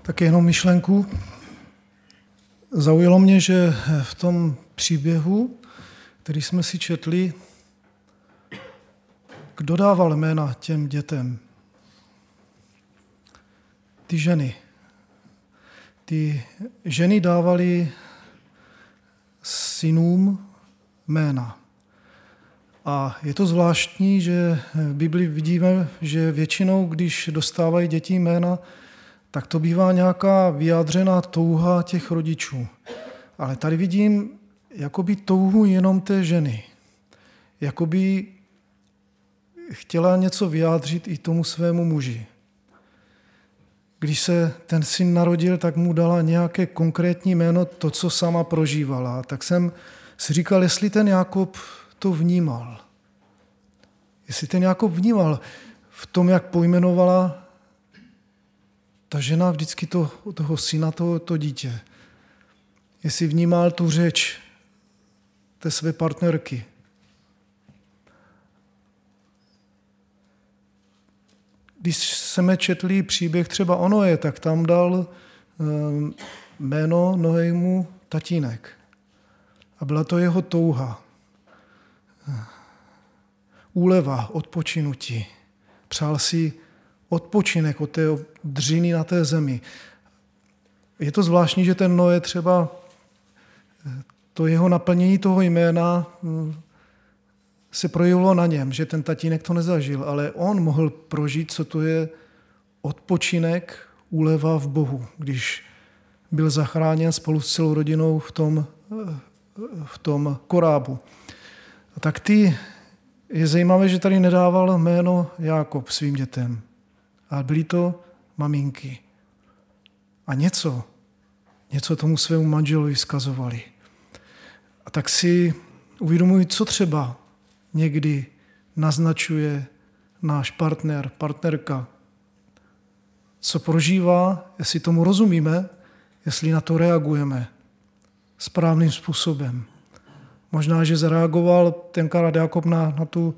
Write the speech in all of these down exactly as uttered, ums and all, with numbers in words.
Tak jenom myšlenku. Zaujalo mě, že v tom příběhu, který jsme si četli, kdo dával jména těm dětem? Ty ženy. Ty ženy dávaly synům jména. A je to zvláštní, že v Bibli vidíme, že většinou, když dostávají děti jména, tak to bývá nějaká vyjádřená touha těch rodičů. Ale tady vidím jakoby touhu jenom té ženy. Jakoby chtěla něco vyjádřit i tomu svému muži. Když se ten syn narodil, tak mu dala nějaké konkrétní jméno, to, co sama prožívala. Tak jsem si říkal, jestli ten Jákob to vnímal. Jestli ten Jákob vnímal v tom, jak pojmenovala ta žena vždycky to, toho syna, to, to dítě. Jestli vnímal tu řeč té své partnerky. Když jsme četli příběh třeba o Noé, tak tam dal jméno Noému tatínek. A byla to jeho touha. Úleva, odpočinutí. Přál si odpočinek od té dřiny na té zemi. Je to zvláštní, že ten Noé třeba to jeho naplnění toho jména se projevilo na něm, že ten tatínek to nezažil, ale on mohl prožít, co to je odpočinek, úleva v Bohu, když byl zachráněn spolu s celou rodinou v tom, v tom korábu. A tak ty, je zajímavé, že tady nedával jméno Jákob svým dětem, ale byly to maminky. A něco, něco tomu svému manželovi vzkazovali. A tak si uvědomuji, co třeba někdy naznačuje náš partner, partnerka, co prožívá, jestli tomu rozumíme, jestli na to reagujeme správným způsobem. Možná, že zareagoval tenkrát Jákob na, na tu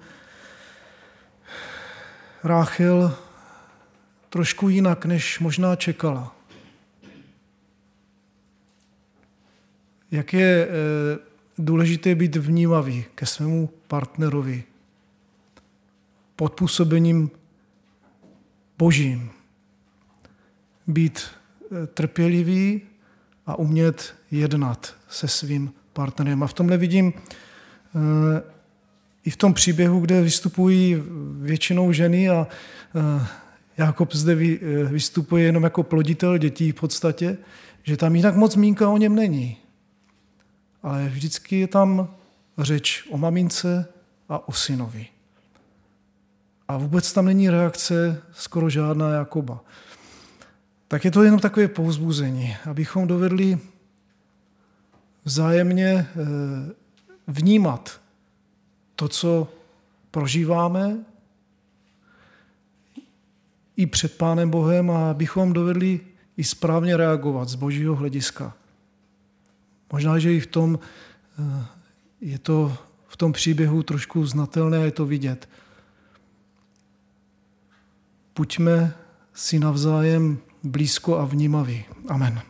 Ráchel trošku jinak, než možná čekala. Jak je e, důležité být vnímavý ke svému partnerovi pod působením Božím. Být e, trpělivý a umět jednat se svým partnerem. A v tomhle vidím e, i v tom příběhu, kde vystupují většinou ženy a e, Jákob zde vy, e, vystupuje jenom jako ploditel dětí v podstatě, že tam jinak moc zmínka o něm není. Ale vždycky je tam řeč o mamince a o synovi. A vůbec tam není reakce skoro žádná Jákoba. Tak je to jenom takové povzbuzení, abychom dovedli vzájemně vnímat to, co prožíváme i před Pánem Bohem a abychom dovedli i správně reagovat z Božího hlediska. Možná, že i v tom je to v tom příběhu trošku znatelné a je to vidět. Buďme si navzájem blízko a vnímaví. Amen.